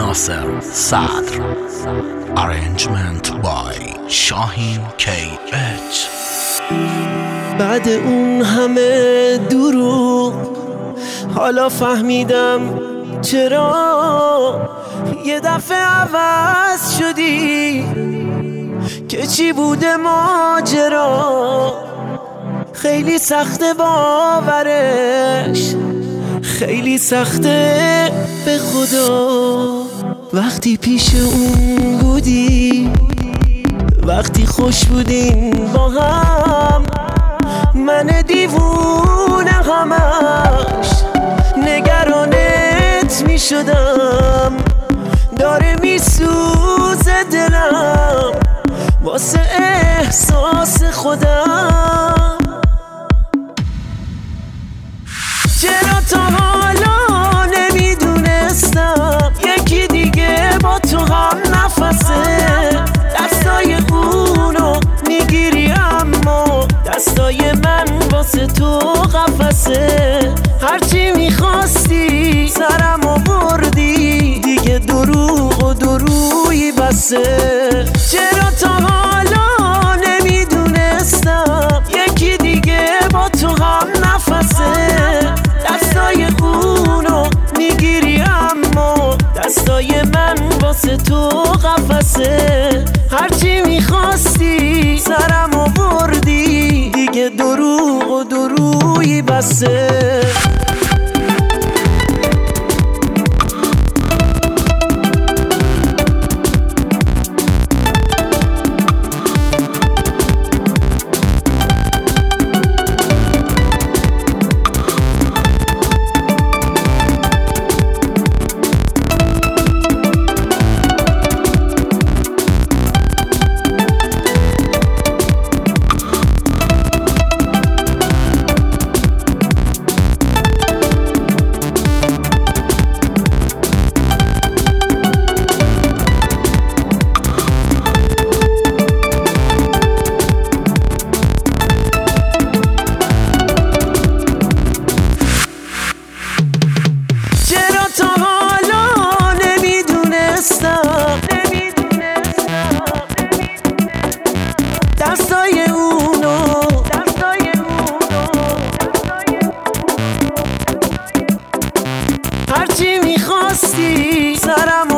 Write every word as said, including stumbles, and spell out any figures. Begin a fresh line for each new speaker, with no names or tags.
ناصر صدر. Arrangement by شاهین کی اچ.
بعد اون همه دروغ حالا فهمیدم چرا یه دفعه عوض شدی، که چی بوده ماجرا. خیلی سخته باورش، خیلی سخته به خدا. وقتی پیش اون بودی، وقتی خوش بودین با هم، من دیوونه همش نگرانت می شدم. داره می سوزه دلم واسه احساس خودم. چرا تا حالا نمیدونستم یکی دیگه با تو هم نفسه. دستای اونو میگیری اما دستای من واسه تو قفسه. هرچی میخواستی سرم آوردی، دیگه دروغ و درویی بسه. چرا تا حالا نمیدونستم یکی دیگه با تو هم نفسه. دستای اونو میگیری اما دستای من واسه تو قفسه. هرچی میخواستی سرم آوردی، دیگه دروغ و درویی بسه. دستای اونو هرچی میخواستی سرم